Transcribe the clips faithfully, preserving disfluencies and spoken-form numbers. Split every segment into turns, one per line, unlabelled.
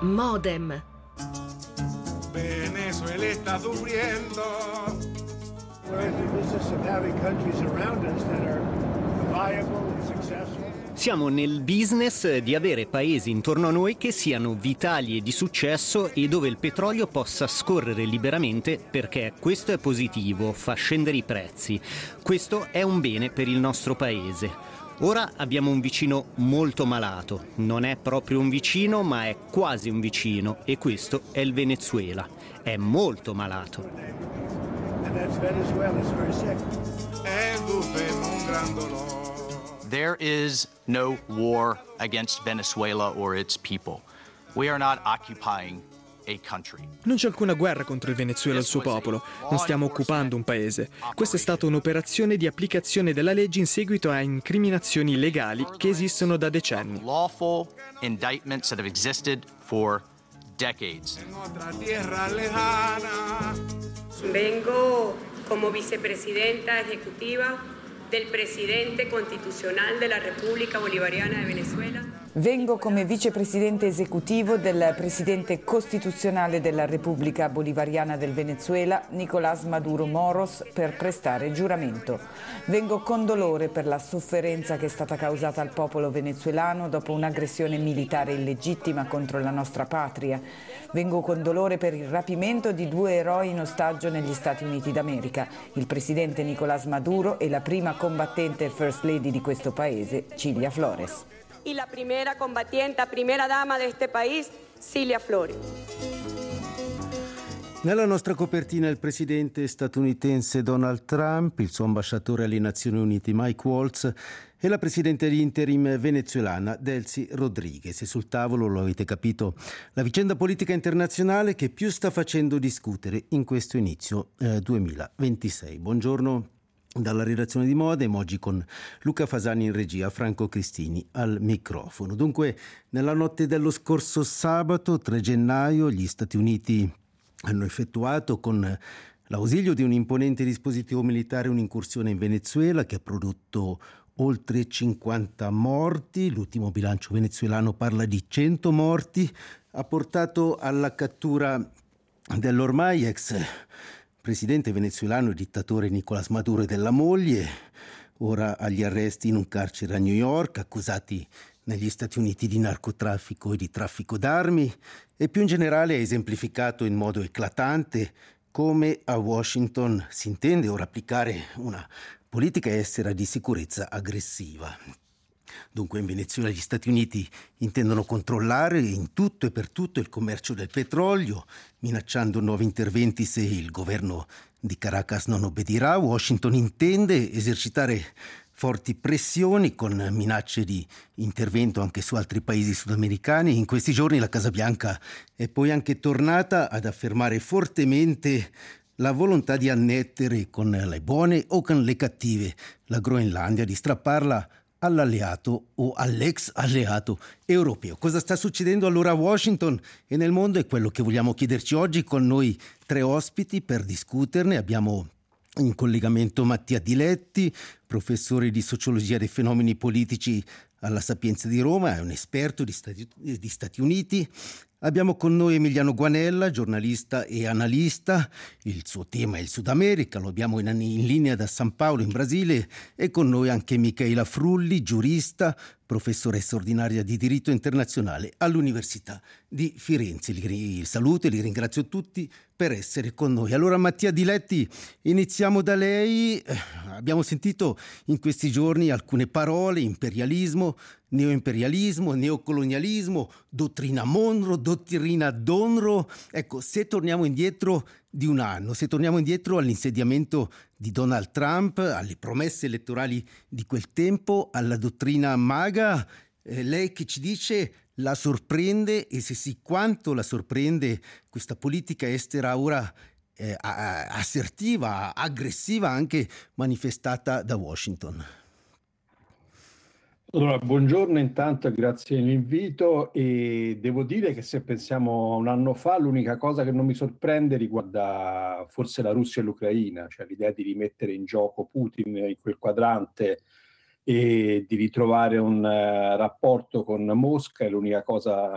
Modem.
Venezuela está sufriendo.
We're in the business of having countries around us that are viable and successful.
Siamo nel business di avere paesi intorno a noi che siano vitali e di successo e dove il petrolio possa scorrere liberamente, perché questo è positivo, fa scendere i prezzi. Questo è un bene per il nostro paese. Ora abbiamo un vicino molto malato. Non è proprio un vicino, ma è quasi un vicino, e questo è il Venezuela. È molto malato.
And that's Venezuela, it's very sick.
E tu un gran dolore.
There is no war against Venezuela or its people. We are not occupying a country.
Non c'è alcuna guerra contro il Venezuela e il suo popolo. Non stiamo occupando un paese. Questa è stata un'operazione di applicazione della legge in seguito a incriminazioni legali che esistono da decenni.
Lawful indictments that have existed for decades.
En otra tierra lejana.
Vengo como vicepresidenta ejecutiva del Presidente Constitucional de la República Bolivariana de Venezuela.
Vengo come vicepresidente esecutivo del Presidente Costituzionale della Repubblica Bolivariana del Venezuela, Nicolás Maduro Moros, per prestare giuramento. Vengo con dolore per la sofferenza che è stata causata al popolo venezuelano dopo un'aggressione militare illegittima contro la nostra patria. Vengo con dolore per il rapimento di due eroi in ostaggio negli Stati Uniti d'America, il presidente Nicolás Maduro e la prima combattente First Lady di questo paese, Cilia Flores.
Y la primera combatiente, primera dama de este país, Cilia Flores.
Nella nostra copertina il presidente statunitense Donald Trump, il suo ambasciatore alle Nazioni Unite Mike Waltz e la presidente di interim venezuelana Delcy Rodriguez. E sul tavolo, lo avete capito, la vicenda politica internazionale che più sta facendo discutere in questo inizio eh, duemilaventisei. Buongiorno dalla redazione di Modem, oggi con Luca Fasani in regia, Franco Cristini al microfono. Dunque, nella notte dello scorso sabato, tre gennaio, gli Stati Uniti hanno effettuato con l'ausilio di un imponente dispositivo militare un'incursione in Venezuela che ha prodotto oltre cinquanta morti. L'ultimo bilancio venezuelano parla di cento morti, ha portato alla cattura dell'ormai ex presidente venezuelano e dittatore Nicolás Maduro e della moglie, ora agli arresti in un carcere a New York, accusati negli Stati Uniti di narcotraffico e di traffico d'armi, e più in generale ha esemplificato in modo eclatante come a Washington si intende ora applicare una politica estera di sicurezza aggressiva. Dunque in Venezuela gli Stati Uniti intendono controllare in tutto e per tutto il commercio del petrolio, minacciando nuovi interventi se il governo di Caracas non obbedirà. Washington intende esercitare forti pressioni con minacce di intervento anche su altri paesi sudamericani. In questi giorni la Casa Bianca è poi anche tornata ad affermare fortemente la volontà di annettere con le buone o con le cattive la Groenlandia, di strapparla all'alleato o all'ex alleato europeo. Cosa sta succedendo allora a Washington e nel mondo è quello che vogliamo chiederci oggi con noi tre ospiti per discuterne. Abbiamo in collegamento Mattia Diletti, professore di sociologia dei fenomeni politici alla Sapienza di Roma, è un esperto di Stati, di Stati Uniti. Abbiamo con noi Emiliano Guanella, giornalista e analista, il suo tema è il Sud America, lo abbiamo in, in linea da San Paolo in Brasile, e con noi anche Michaela Frulli, giurista, professoressa ordinaria di diritto internazionale all'Università di Firenze. Li saluto e li ringrazio tutti per essere con noi. Allora Mattia Diletti, iniziamo da lei. Eh, abbiamo sentito in questi giorni alcune parole: imperialismo, neoimperialismo, neocolonialismo, dottrina Monroe, dottrina Donroe. Ecco, se torniamo indietro di un anno, se torniamo indietro all'insediamento di Donald Trump, alle promesse elettorali di quel tempo, alla dottrina MAGA, eh, lei che ci dice la sorprende, e se sì quanto la sorprende questa politica estera ora eh, assertiva, aggressiva, anche manifestata da Washington?
Allora, buongiorno intanto e grazie dell'invito, e devo dire che se pensiamo a un anno fa l'unica cosa che non mi sorprende riguarda forse la Russia e l'Ucraina, cioè l'idea di rimettere in gioco Putin in quel quadrante e di ritrovare un uh, rapporto con Mosca è l'unica cosa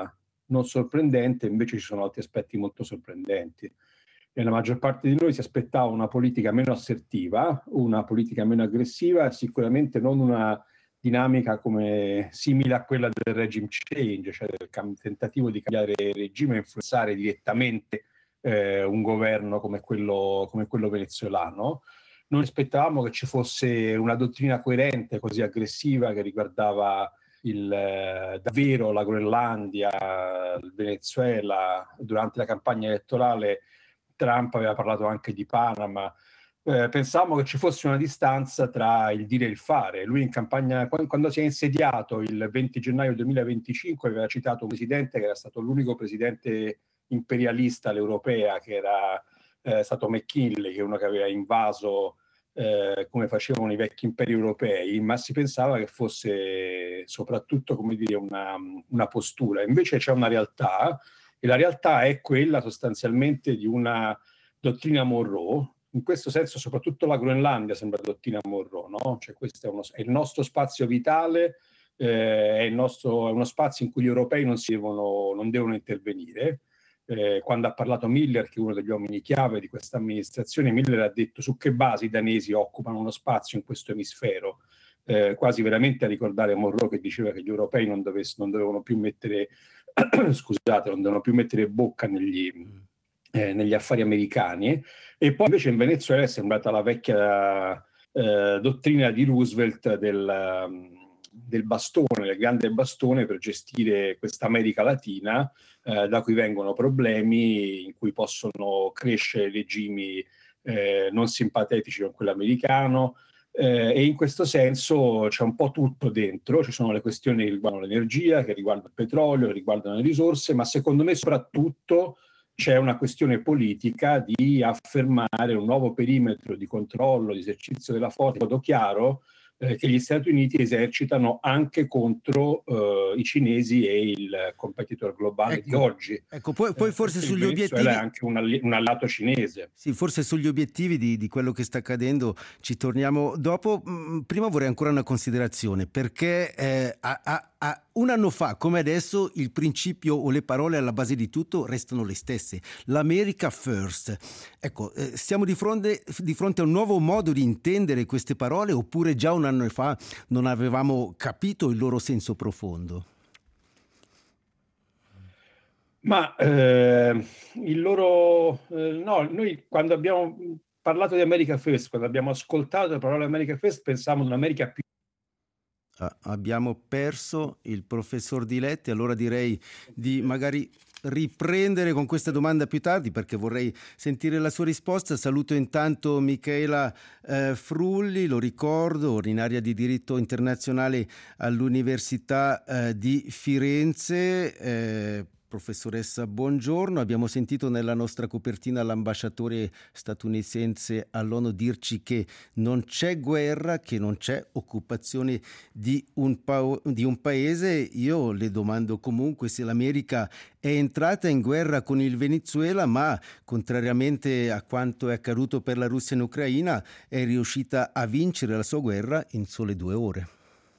non sorprendente, invece ci sono altri aspetti molto sorprendenti. E la maggior parte di noi si aspettava una politica meno assertiva, una politica meno aggressiva e sicuramente non una dinamica come simile a quella del regime change, cioè del tentativo di cambiare regime e influenzare direttamente eh, un governo come quello, come quello venezuelano. Noi aspettavamo che ci fosse una dottrina coerente, così aggressiva, che riguardava il, eh, davvero la Groenlandia, il Venezuela. Durante la campagna elettorale Trump aveva parlato anche di Panama. Eh, pensavamo che ci fosse una distanza tra il dire e il fare. Lui in campagna, quando si è insediato il venti gennaio duemilaventicinque, aveva citato un presidente che era stato l'unico presidente imperialista all'europea, che era eh, stato McKinley, che è uno che aveva invaso eh, come facevano i vecchi imperi europei, ma si pensava che fosse soprattutto, come dire, una, una postura. Invece c'è una realtà, e la realtà è quella sostanzialmente di una dottrina Monroe. In questo senso soprattutto la Groenlandia sembra dottrina Monroe, no? Cioè questo è, uno, è il nostro spazio vitale, eh, è, il nostro, è uno spazio in cui gli europei non, si devono, non devono intervenire. Eh, quando ha parlato Miller, che è uno degli uomini chiave di questa amministrazione, Miller ha detto su che base i danesi occupano uno spazio in questo emisfero, eh, quasi veramente a ricordare Monroe, che diceva che gli europei non, dovess- non dovevano più mettere scusate, non dovevano più mettere bocca negli, eh, negli affari americani. E poi invece in Venezuela è sembrata la vecchia eh, dottrina di Roosevelt del, del bastone, del grande bastone per gestire questa America Latina, eh, da cui vengono problemi, in cui possono crescere regimi eh, non simpatetici con quello americano. Eh, e in questo senso c'è un po' tutto dentro. Ci sono le questioni che riguardano l'energia, che riguardano il petrolio, che riguardano le risorse, ma secondo me soprattutto c'è una questione politica di affermare un nuovo perimetro di controllo, di esercizio della forza, in modo chiaro eh, che gli Stati Uniti esercitano anche contro eh, i cinesi e il competitor globale
ecco,
di oggi.
Ecco, poi, poi forse eh, sugli obiettivi...
è anche un, all- un alleato cinese.
Sì, forse sugli obiettivi di, di quello che sta accadendo ci torniamo dopo. Prima vorrei ancora una considerazione, perché eh, a, a, a un anno fa, come adesso, il principio o le parole alla base di tutto restano le stesse. L'America First. Ecco, eh, siamo di fronte, di fronte a un nuovo modo di intendere queste parole, oppure già un anno fa non avevamo capito il loro senso profondo?
Ma eh, il loro... Eh, no, noi quando abbiamo parlato di America First, quando abbiamo ascoltato le parole America First, pensavamo ad un'America più...
Ah, abbiamo perso il professor Diletti, allora direi di magari riprendere con questa domanda più tardi, perché vorrei sentire la sua risposta. Saluto intanto Michaela eh, Frulli, lo ricordo, ordinaria di diritto internazionale all'Università eh, di Firenze. Eh, Professoressa, buongiorno. Abbiamo sentito nella nostra copertina l'ambasciatore statunitense all'ONU dirci che non c'è guerra, che non c'è occupazione di un, pa- di un paese. Io le domando comunque se l'America è entrata in guerra con il Venezuela, ma contrariamente a quanto è accaduto per la Russia in Ucraina, è riuscita a vincere la sua guerra in sole due ore.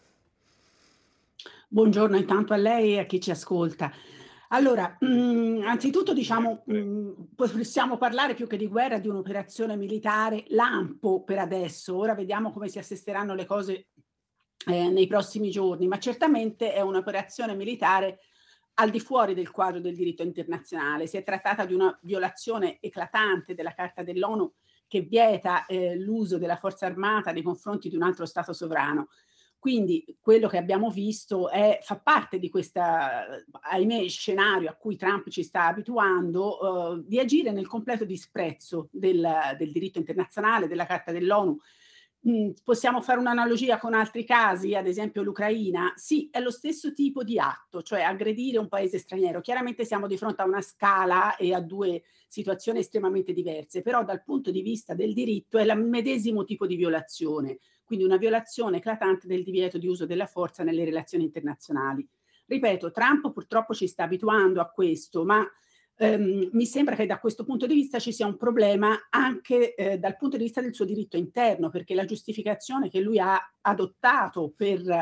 Buongiorno intanto a lei e a chi ci ascolta. Allora, mh, anzitutto diciamo, mh, possiamo parlare più che di guerra di un'operazione militare lampo per adesso. Ora vediamo come si assesteranno le cose eh, nei prossimi giorni, ma certamente è un'operazione militare al di fuori del quadro del diritto internazionale. Si è trattata di una violazione eclatante della Carta dell'ONU che vieta eh, l'uso della forza armata nei confronti di un altro Stato sovrano. Quindi quello che abbiamo visto è, fa parte di questa, ahimè, scenario a cui Trump ci sta abituando, eh, di agire nel completo disprezzo del, del diritto internazionale, della Carta dell'ONU. Mm, possiamo fare un'analogia con altri casi, ad esempio l'Ucraina? Sì, è lo stesso tipo di atto, cioè aggredire un paese straniero. Chiaramente siamo di fronte a una scala e a due situazioni estremamente diverse, però dal punto di vista del diritto è il medesimo tipo di violazione. Quindi una violazione eclatante del divieto di uso della forza nelle relazioni internazionali. Ripeto, Trump purtroppo ci sta abituando a questo, ma ehm, mi sembra che da questo punto di vista ci sia un problema anche eh, dal punto di vista del suo diritto interno, perché la giustificazione che lui ha adottato per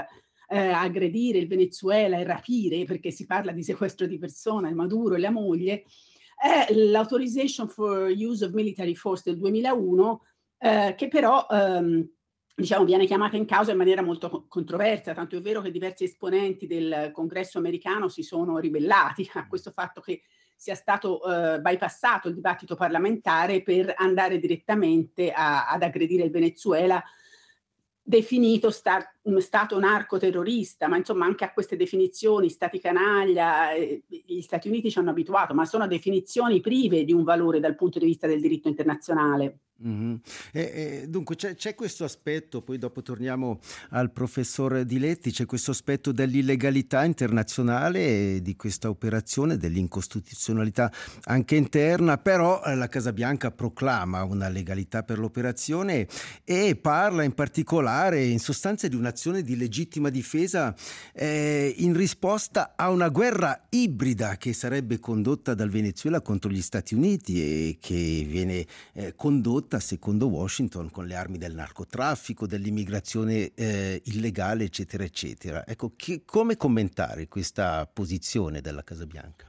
eh, aggredire il Venezuela e rapire, perché si parla di sequestro di persona, Maduro e la moglie, è l'Authorization for Use of Military Force del duemilauno, eh, che però ehm, diciamo, viene chiamata in causa in maniera molto controversa, tanto è vero che diversi esponenti del Congresso americano si sono ribellati a questo fatto che sia stato eh, bypassato il dibattito parlamentare per andare direttamente a, ad aggredire il Venezuela, definito sta, stato narcoterrorista, ma insomma anche a queste definizioni, stati canaglia, eh, gli Stati Uniti ci hanno abituato, ma sono definizioni prive di un valore dal punto di vista del diritto internazionale.
Mm-hmm. E, e, dunque c'è, c'è questo aspetto, poi dopo torniamo al professor Diletti, c'è questo aspetto dell'illegalità internazionale di questa operazione, dell'incostituzionalità anche interna, però la Casa Bianca proclama una legalità per l'operazione e parla in particolare in sostanza di un'azione di legittima difesa eh, in risposta a una guerra ibrida che sarebbe condotta dal Venezuela contro gli Stati Uniti e che viene eh, condotta secondo Washington con le armi del narcotraffico, dell'immigrazione eh, illegale, eccetera, eccetera. Ecco, che, come commentare questa posizione della Casa Bianca?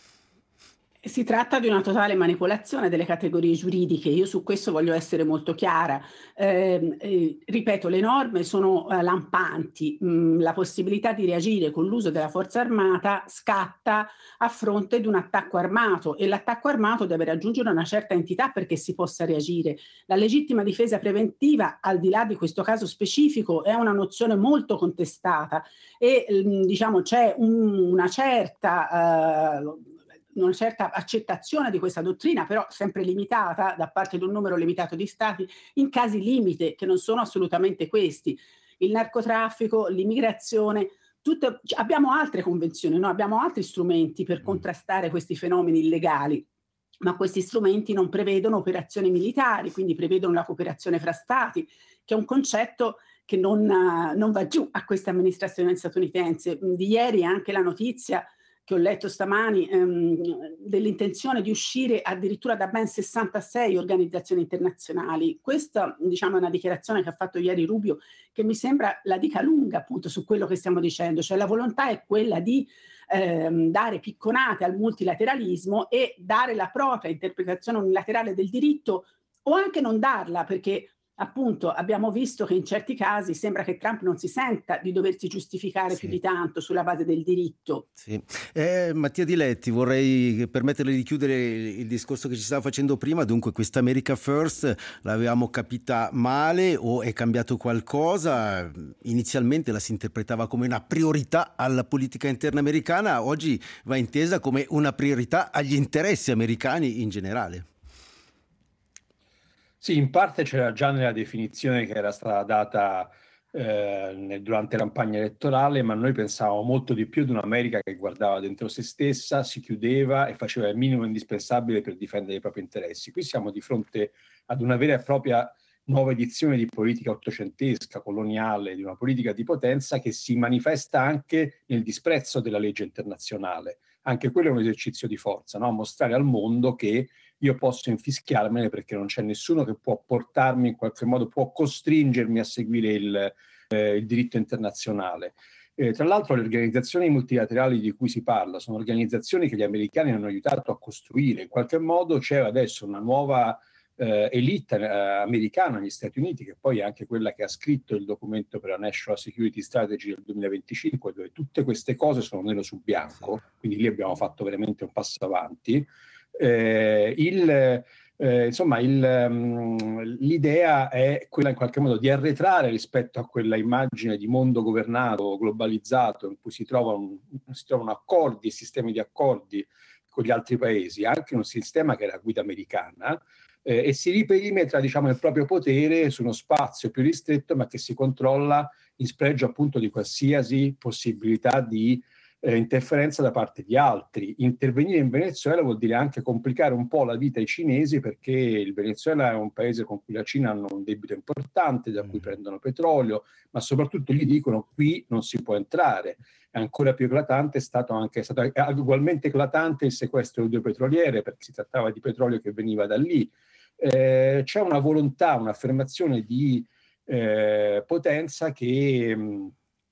Si tratta di una totale manipolazione delle categorie giuridiche. Io su questo voglio essere molto chiara. Eh, eh, ripeto, le norme sono eh, lampanti. Mm, la possibilità di reagire con l'uso della forza armata scatta a fronte di un attacco armato e l'attacco armato deve raggiungere una certa entità perché si possa reagire. La legittima difesa preventiva, al di là di questo caso specifico, è una nozione molto contestata e mm, diciamo c'è un, una certa... Eh, una certa accettazione di questa dottrina, però sempre limitata da parte di un numero limitato di stati, in casi limite, che non sono assolutamente questi. Il narcotraffico, l'immigrazione, tutte, abbiamo altre convenzioni, no? Abbiamo altri strumenti per contrastare questi fenomeni illegali, ma questi strumenti non prevedono operazioni militari, quindi prevedono la cooperazione fra stati, che è un concetto che non, non va giù a questa amministrazione statunitense. Di ieri anche la notizia che ho letto stamani, ehm, dell'intenzione di uscire addirittura da ben sessantasei organizzazioni internazionali. Questa, diciamo, è una dichiarazione che ha fatto ieri Rubio, che mi sembra la dica lunga appunto su quello che stiamo dicendo, cioè la volontà è quella di ehm, dare picconate al multilateralismo e dare la propria interpretazione unilaterale del diritto o anche non darla, perché appunto abbiamo visto che in certi casi sembra che Trump non si senta di doversi giustificare sì. più di tanto sulla base del diritto.
Sì. Eh, Mattia Diletti, vorrei permetterle di chiudere il discorso che ci stava facendo prima. Dunque questa America First l'avevamo capita male o è cambiato qualcosa? Inizialmente la si interpretava come una priorità alla politica interna americana, oggi va intesa come una priorità agli interessi americani in generale.
Sì, in parte c'era già nella definizione che era stata data eh, nel, durante la campagna elettorale, ma noi pensavamo molto di più di un'America che guardava dentro se stessa, si chiudeva e faceva il minimo indispensabile per difendere i propri interessi. Qui siamo di fronte ad una vera e propria nuova edizione di politica ottocentesca, coloniale, di una politica di potenza che si manifesta anche nel disprezzo della legge internazionale. Anche quello è un esercizio di forza, no? Mostrare al mondo che io posso infischiarmene perché non c'è nessuno che può portarmi in qualche modo, può costringermi a seguire il, eh, il diritto internazionale. Eh, tra l'altro le organizzazioni multilaterali di cui si parla sono organizzazioni che gli americani hanno aiutato a costruire. In qualche modo c'è adesso una nuova eh, elite eh, americana negli Stati Uniti, che poi è anche quella che ha scritto il documento per la National Security Strategy del duemilaventicinque, dove tutte queste cose sono nero su bianco, quindi lì abbiamo fatto veramente un passo avanti. Eh, il, eh, insomma, il, um, l'idea è quella in qualche modo di arretrare rispetto a quella immagine di mondo governato, globalizzato, in cui si trovano, si trovano accordi e sistemi di accordi con gli altri paesi, anche un sistema che è la guida americana, eh, e si riperimetra, diciamo, il proprio potere su uno spazio più ristretto, ma che si controlla in spregio appunto di qualsiasi possibilità di Eh, interferenza da parte di altri. Intervenire in Venezuela vuol dire anche complicare un po' la vita ai cinesi, perché il Venezuela è un paese con cui la Cina hanno un debito importante, da cui prendono petrolio, ma soprattutto gli dicono qui non si può entrare. È ancora più eclatante, è stato anche è stato ugualmente eclatante il sequestro di due petroliere, perché si trattava di petrolio che veniva da lì. Eh, c'è una volontà, un'affermazione di eh, potenza che mh,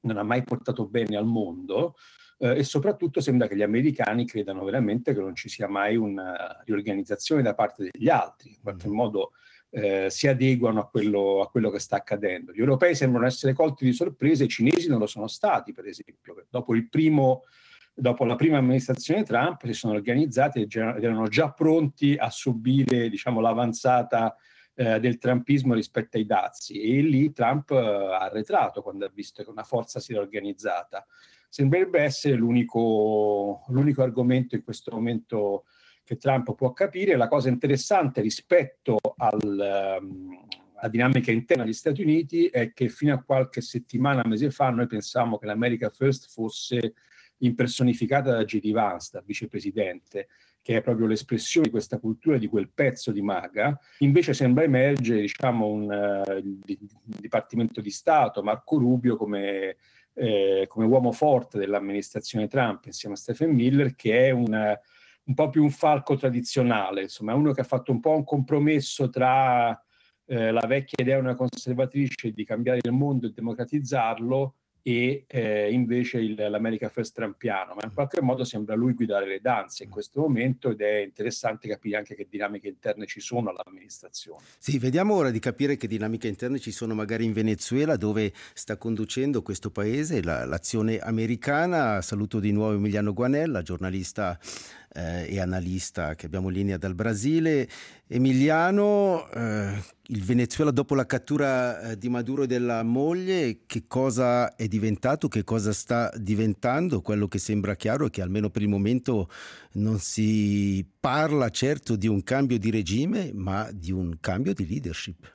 non ha mai portato bene al mondo, eh, e soprattutto sembra che gli americani credano veramente che non ci sia mai una riorganizzazione da parte degli altri, in qualche mm. modo eh, si adeguano a quello, a quello che sta accadendo. Gli europei sembrano essere colti di sorpresa, i cinesi non lo sono stati, per esempio. Dopo il primo Dopo la prima amministrazione Trump si sono organizzati ed erano già pronti a subire, diciamo, l'avanzata eh, del trumpismo rispetto ai dazi, e lì Trump eh, ha arretrato quando ha visto che una forza si era organizzata. Sembrerebbe essere l'unico, l'unico argomento in questo momento che Trump può capire. La cosa interessante rispetto al, um, alla dinamica interna degli Stati Uniti è che fino a qualche settimana, mese fa, noi pensavamo che l'America First fosse impersonificata da J D Vance, da vicepresidente, che è proprio l'espressione di questa cultura, di quel pezzo di MAGA. Invece sembra emergere, diciamo, un, uh, il, il Dipartimento di Stato, Marco Rubio, come, eh, come uomo forte dell'amministrazione Trump, insieme a Stephen Miller, che è un, un po' più un falco tradizionale, insomma, è uno che ha fatto un po' un compromesso tra eh, la vecchia idea una conservatrice di cambiare il mondo e democratizzarlo, e eh, invece il, l'America First trumpiano, ma in qualche modo sembra lui guidare le danze in questo momento, ed è interessante capire anche che dinamiche interne ci sono all'amministrazione.
Sì, vediamo ora di capire che dinamiche interne ci sono magari in Venezuela, dove sta conducendo questo paese la, l'azione americana. Saluto di nuovo Emiliano Guanella, giornalista eh, e analista che abbiamo in linea dal Brasile. Emiliano, eh, il Venezuela dopo la cattura eh, di Maduro e della moglie, che cosa è diventato, che cosa sta diventando? Quello che sembra chiaro è che almeno per il momento non si parla certo di un cambio di regime, ma di un cambio di leadership.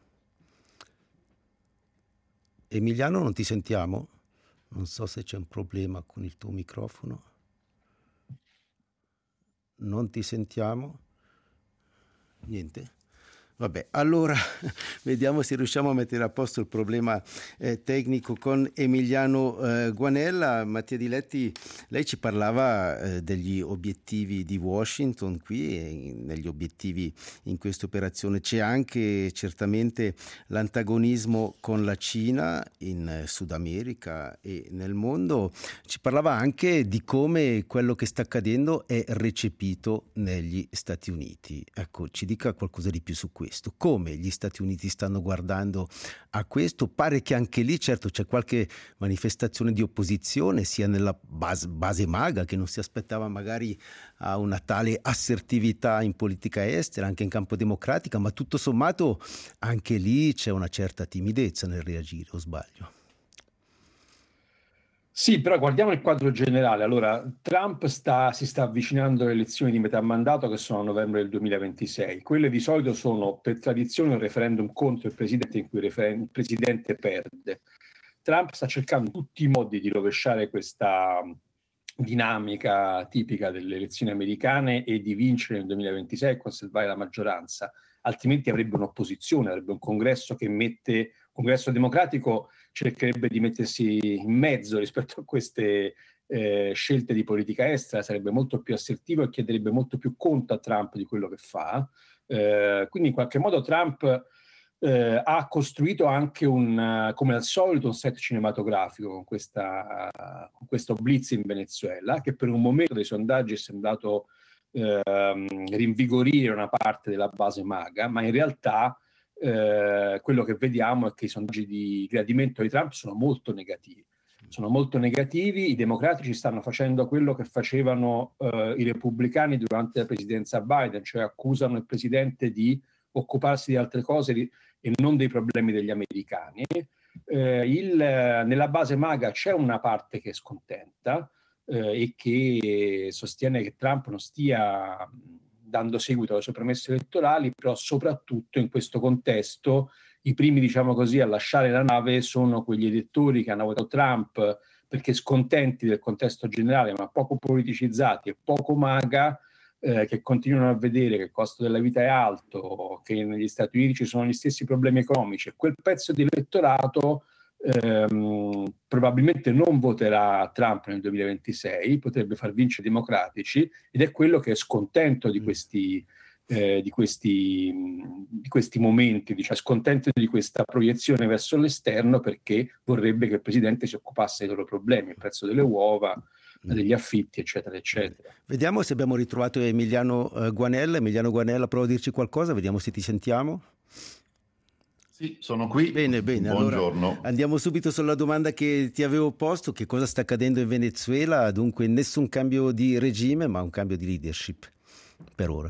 Emiliano, non ti sentiamo? Non so se c'è un problema con il tuo microfono. Non ti sentiamo? Niente? Vabbè, allora vediamo se riusciamo a mettere a posto il problema eh, tecnico con Emiliano eh, Guanella. Mattia Di Letti, lei ci parlava eh, degli obiettivi di Washington qui, e negli obiettivi in questa operazione c'è anche certamente l'antagonismo con la Cina in eh, Sud America e nel mondo. Ci parlava anche di come quello che sta accadendo è recepito negli Stati Uniti. Ecco, ci dica qualcosa di più su questo. Come gli Stati Uniti stanno guardando a questo? Pare che anche lì, certo, c'è qualche manifestazione di opposizione, sia nella base, base MAGA, che non si aspettava magari a una tale assertività in politica estera, anche in campo democratica, ma tutto sommato anche lì c'è una certa timidezza nel reagire, o sbaglio?
Sì, però guardiamo il quadro generale. Allora, Trump sta, si sta avvicinando alle elezioni di metà mandato, che sono a novembre del duemilaventisei. Quelle di solito sono per tradizione un referendum contro il presidente in cui il, referen- il presidente perde. Trump sta cercando in tutti i modi di rovesciare questa dinamica tipica delle elezioni americane e di vincere nel duemilaventisei e conservare la maggioranza, altrimenti avrebbe un'opposizione, avrebbe un congresso che mette, un congresso democratico cercherebbe di mettersi in mezzo rispetto a queste eh, scelte di politica estera, sarebbe molto più assertivo e chiederebbe molto più conto a Trump di quello che fa. Eh, quindi in qualche modo Trump eh, ha costruito anche un, come al solito, un set cinematografico con, questa, con questo blitz in Venezuela, che per un momento dei sondaggi è sembrato eh, rinvigorire una parte della base MAGA, ma in realtà Eh, quello che vediamo è che i sondaggi di gradimento di Trump sono molto negativi. Sono molto negativi, i democratici stanno facendo quello che facevano eh, i repubblicani durante la presidenza Biden, cioè accusano il presidente di occuparsi di altre cose di, e non dei problemi degli americani. Eh, il, nella base MAGA c'è una parte che è scontenta eh, e che sostiene che Trump non stia dando seguito alle sue promesse elettorali, però soprattutto in questo contesto i primi, diciamo così, a lasciare la nave sono quegli elettori che hanno votato Trump perché scontenti del contesto generale, ma poco politicizzati e poco MAGA, eh, che continuano a vedere che il costo della vita è alto, che negli Stati Uniti ci sono gli stessi problemi economici, e quel pezzo di elettorato ehm, probabilmente non voterà Trump nel duemilaventisei, potrebbe far vincere i democratici, ed è quello che è scontento di questi eh, di, questi, di questi momenti, diciamo, scontento di questa proiezione verso l'esterno, perché vorrebbe che il presidente si occupasse dei loro problemi, il prezzo delle uova, degli affitti, eccetera, eccetera.
Vediamo se abbiamo ritrovato Emiliano eh, Guanella. Emiliano Guanella, prova a dirci qualcosa, vediamo se ti sentiamo.
Sì, sono qui.
Bene, bene.
Buongiorno.
Allora, andiamo subito sulla domanda che ti avevo posto. Che cosa sta accadendo in Venezuela? Dunque nessun cambio di regime, ma un cambio di leadership per ora.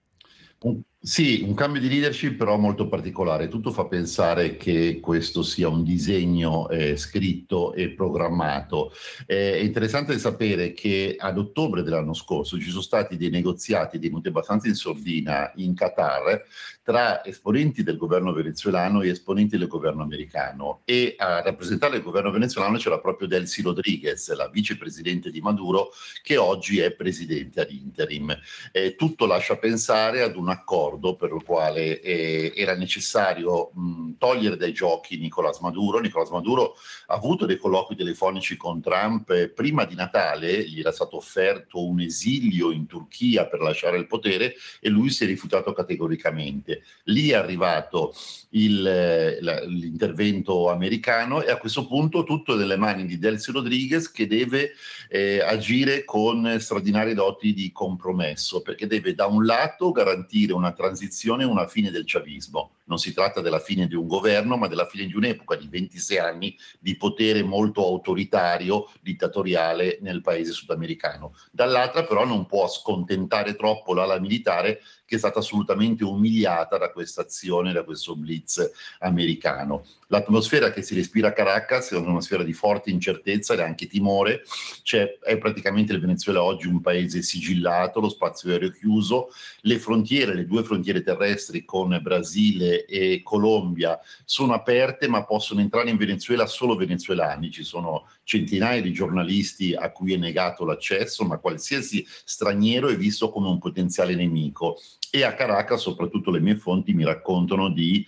Un, sì, un cambio di leadership però molto particolare. Tutto fa pensare che questo sia un disegno eh, scritto e programmato. Eh, è interessante sapere che ad ottobre dell'anno scorso ci sono stati dei negoziati venuti abbastanza in sordina in Qatar tra esponenti del governo venezuelano e esponenti del governo americano, e a rappresentare il governo venezuelano c'era proprio Delcy Rodriguez, la vicepresidente di Maduro, che oggi è presidente ad interim. Eh, tutto lascia pensare ad un accordo per il quale eh, era necessario mh, togliere dai giochi Nicolás Maduro. Nicolás Maduro ha avuto dei colloqui telefonici con Trump eh, prima di Natale, gli era stato offerto un esilio in Turchia per lasciare il potere e lui si è rifiutato categoricamente. Lì è arrivato il, la, l'intervento americano e a questo punto tutto è nelle mani di Delcy Rodriguez, che deve eh, agire con straordinarie doti di compromesso, perché deve da un lato garantire una transizione e una fine del chavismo. Non si tratta della fine di un governo, ma della fine di un'epoca di ventisei anni di potere molto autoritario, dittatoriale nel paese sudamericano. Dall'altra però non può scontentare troppo l'ala militare, che è stata assolutamente umiliata da questa azione, da questo blitz americano. L'atmosfera che si respira a Caracas è un'atmosfera di forte incertezza e anche timore. C'è, è praticamente il Venezuela oggi un paese sigillato, lo spazio aereo chiuso, le frontiere, le due frontiere terrestri con Brasile e Colombia sono aperte, ma possono entrare in Venezuela solo venezuelani. Ci sono centinaia di giornalisti a cui è negato l'accesso, ma qualsiasi straniero è visto come un potenziale nemico. E a Caracas, soprattutto le mie fonti mi raccontano di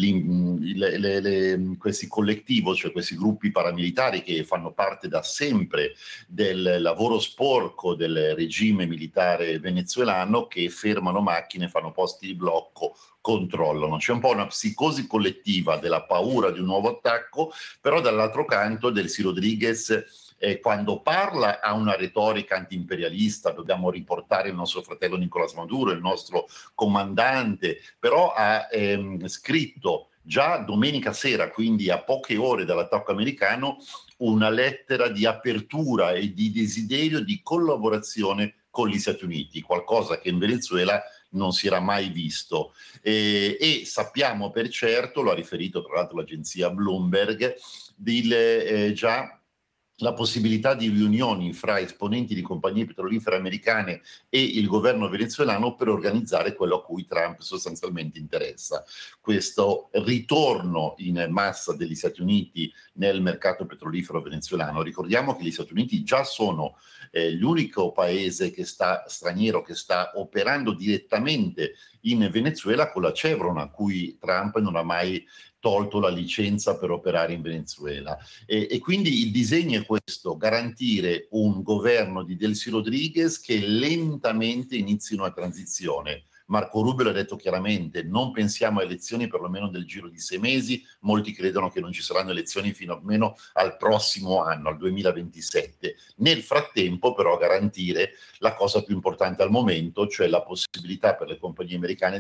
li, le, le, le, questi collettivi, cioè questi gruppi paramilitari che fanno parte da sempre del lavoro sporco del regime militare venezuelano, che fermano macchine, fanno posti di blocco, controllano. C'è un po' una psicosi collettiva della paura di un nuovo attacco, però dall'altro canto Delcy Rodriguez Eh, quando parla ha una retorica antiimperialista, dobbiamo riportare il nostro fratello Nicolás Maduro, il nostro comandante, però ha ehm, scritto già domenica sera, quindi a poche ore dall'attacco americano, una lettera di apertura e di desiderio di collaborazione con gli Stati Uniti, qualcosa che in Venezuela non si era mai visto. Eh, e sappiamo per certo, lo ha riferito tra l'altro l'agenzia Bloomberg, di, eh, già la possibilità di riunioni fra esponenti di compagnie petrolifere americane e il governo venezuelano per organizzare quello a cui Trump sostanzialmente interessa. Questo ritorno in massa degli Stati Uniti nel mercato petrolifero venezuelano. Ricordiamo che gli Stati Uniti già sono eh, l'unico paese che sta, straniero che sta operando direttamente in Venezuela con la Chevron, a cui Trump non ha mai tolto la licenza per operare in Venezuela. E, e quindi il disegno è questo: garantire un governo di Delcy Rodriguez che lentamente inizi una transizione. Marco Rubio l'ha detto chiaramente, non pensiamo a elezioni perlomeno nel giro di sei mesi, molti credono che non ci saranno elezioni fino almeno al prossimo anno, al duemilaventisette. Nel frattempo però garantire la cosa più importante al momento, cioè la possibilità per le compagnie americane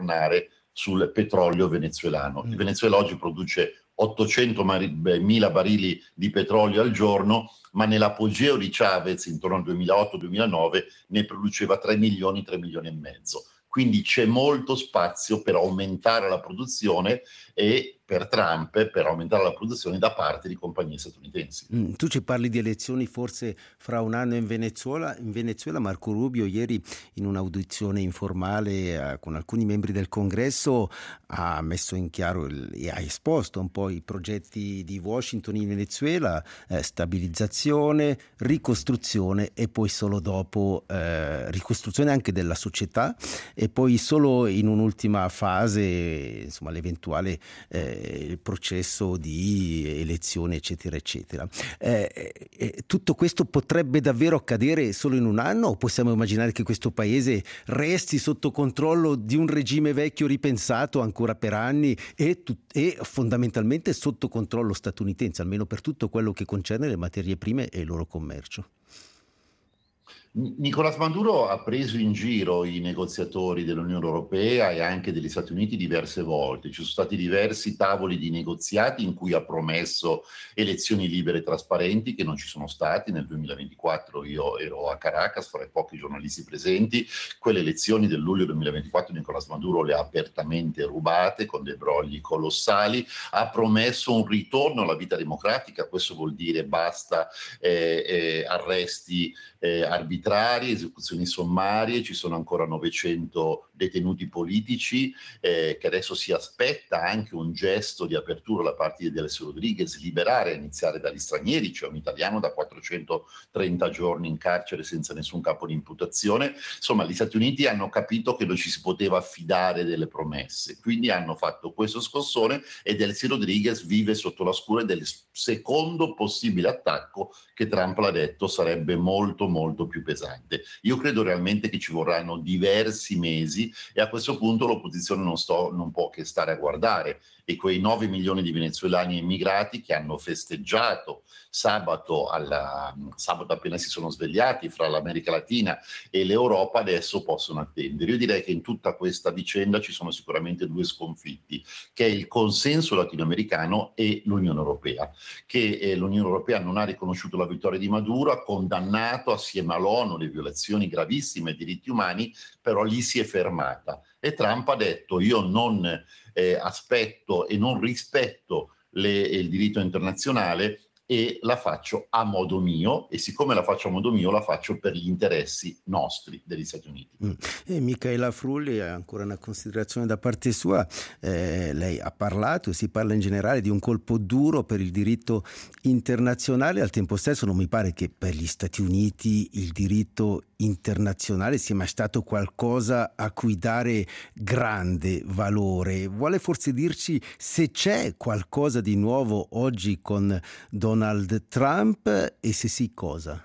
di ritornare sul petrolio venezuelano. Il Venezuela oggi produce ottocentomila barili di petrolio al giorno, ma nell'apogeo di Chavez, intorno al duemilaotto duemilanove, ne produceva tre milioni, tre milioni e mezzo. Quindi c'è molto spazio per aumentare la produzione e per Trump per aumentare la produzione da parte di compagnie statunitensi.
Mm, tu ci parli di elezioni forse fra un anno in Venezuela. In Venezuela Marco Rubio ieri in un'audizione informale eh, con alcuni membri del Congresso ha messo in chiaro il, e ha esposto un po' i progetti di Washington in Venezuela, eh, stabilizzazione, ricostruzione e poi solo dopo eh, ricostruzione anche della società e poi solo in un'ultima fase insomma l'eventuale eh, eh, il processo di elezione eccetera eccetera. Eh, eh, tutto questo potrebbe davvero accadere solo in un anno o possiamo immaginare che questo paese resti sotto controllo di un regime vecchio ripensato ancora per anni e, e fondamentalmente sotto controllo statunitense, almeno per tutto quello che concerne le materie prime e il loro commercio?
Nicolás Maduro ha preso in giro i negoziatori dell'Unione Europea e anche degli Stati Uniti diverse volte. Ci sono stati diversi tavoli di negoziati in cui ha promesso elezioni libere e trasparenti che non ci sono stati. Nel duemilaventiquattro io ero a Caracas fra i pochi giornalisti presenti. Quelle elezioni del luglio duemilaventiquattro Nicolás Maduro le ha apertamente rubate con dei brogli colossali. Ha promesso un ritorno alla vita democratica, questo vuol dire basta eh, eh, arresti eh, arbitrari, esecuzioni sommarie, ci sono ancora novecento detenuti politici eh, che adesso si aspetta anche un gesto di apertura da parte di Delcy Rodriguez, liberare a iniziare dagli stranieri, cioè un italiano da quattrocentotrenta giorni in carcere senza nessun capo di imputazione. Insomma, gli Stati Uniti hanno capito che non ci si poteva affidare delle promesse, quindi hanno fatto questo scossone e Delcy Rodriguez vive sotto la scure del secondo possibile attacco che Trump l'ha detto sarebbe molto molto più pesante. Io credo realmente che ci vorranno diversi mesi e a questo punto l'opposizione non, sto, non può che stare a guardare e quei nove milioni di venezuelani immigrati che hanno festeggiato sabato, alla, sabato appena si sono svegliati fra l'America Latina e l'Europa adesso possono attendere. Io direi che in tutta questa vicenda ci sono sicuramente due sconfitti, che è il consenso latinoamericano e l'Unione Europea, che eh, l'Unione Europea non ha riconosciuto la vittoria di Maduro, ha condannato assieme all'ONU le violazioni gravissime dei diritti umani, però lì si è fermata e Trump ha detto io non eh, aspetto e non rispetto le, il diritto internazionale e la faccio a modo mio, e siccome la faccio a modo mio la faccio per gli interessi nostri degli Stati Uniti.
Mm. E Micaela Frulli, ancora una considerazione da parte sua, eh, lei ha parlato e si parla in generale di un colpo duro per il diritto internazionale, al tempo stesso non mi pare che per gli Stati Uniti il diritto internazionale sia mai stato qualcosa a cui dare grande valore. Vuole forse dirci se c'è qualcosa di nuovo oggi con Donald Trump e se sì cosa?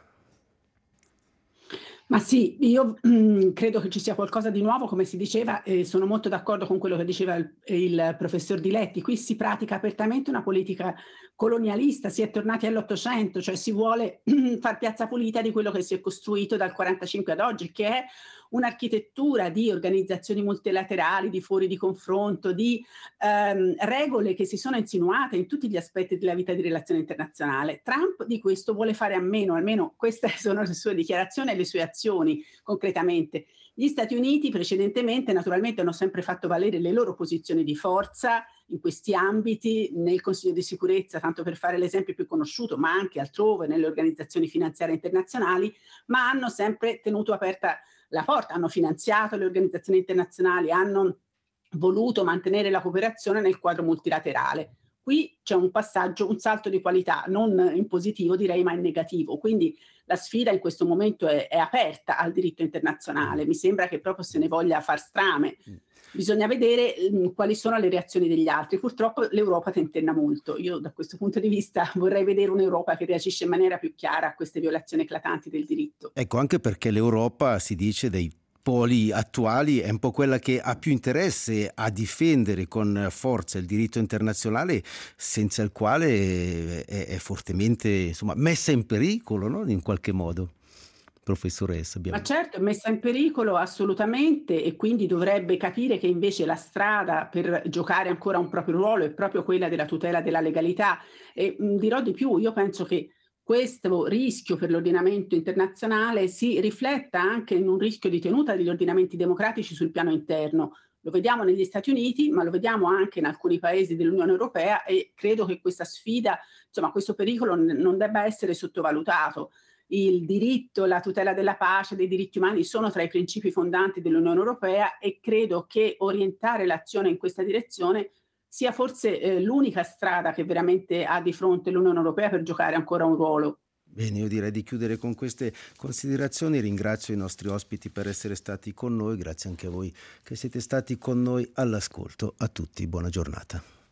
Ma sì, io mh, credo che ci sia qualcosa di nuovo, come si diceva, e sono molto d'accordo con quello che diceva il, il professor Di Letti. Qui si pratica apertamente una politica colonialista, si è tornati all'Ottocento, cioè si vuole far piazza pulita di quello che si è costruito dal quarantacinque ad oggi, che è un'architettura di organizzazioni multilaterali, di fori di confronto, di ehm, regole che si sono insinuate in tutti gli aspetti della vita di relazione internazionale. Trump di questo vuole fare a meno, almeno queste sono le sue dichiarazioni e le sue azioni concretamente. Gli Stati Uniti precedentemente naturalmente hanno sempre fatto valere le loro posizioni di forza in questi ambiti, nel Consiglio di sicurezza, tanto per fare l'esempio più conosciuto, ma anche altrove nelle organizzazioni finanziarie internazionali, ma hanno sempre tenuto aperta la porta, hanno finanziato le organizzazioni internazionali, hanno voluto mantenere la cooperazione nel quadro multilaterale. Qui c'è un passaggio, un salto di qualità, non in positivo direi, ma in negativo. Quindi la sfida in questo momento è, è aperta al diritto internazionale. Mi sembra che proprio se ne voglia far strame. Bisogna vedere mh, quali sono le reazioni degli altri. Purtroppo l'Europa tentenna molto. Io da questo punto di vista vorrei vedere un'Europa che reagisce in maniera più chiara a queste violazioni eclatanti del diritto.
Ecco, anche perché l'Europa, si dice, dei poli attuali è un po' quella che ha più interesse a difendere con forza il diritto internazionale, senza il quale è, è fortemente, insomma, messa in pericolo, no? In qualche modo. Professoressa, abbiamo... Ma
certo, è messa in pericolo assolutamente, e quindi dovrebbe capire che invece la strada per giocare ancora un proprio ruolo è proprio quella della tutela della legalità. E mh, dirò di più, io penso che questo rischio per l'ordinamento internazionale si rifletta anche in un rischio di tenuta degli ordinamenti democratici sul piano interno. Lo vediamo negli Stati Uniti, ma lo vediamo anche in alcuni paesi dell'Unione Europea, e credo che questa sfida, insomma, questo pericolo n- non debba essere sottovalutato. Il diritto, la tutela della pace, dei diritti umani sono tra i principi fondanti dell'Unione Europea, e credo che orientare l'azione in questa direzione sia forse eh, l'unica strada che veramente ha di fronte l'Unione Europea per giocare ancora un ruolo.
Bene, io direi di chiudere con queste considerazioni. Ringrazio i nostri ospiti per essere stati con noi, grazie anche a voi che siete stati con noi all'ascolto. A tutti, buona giornata.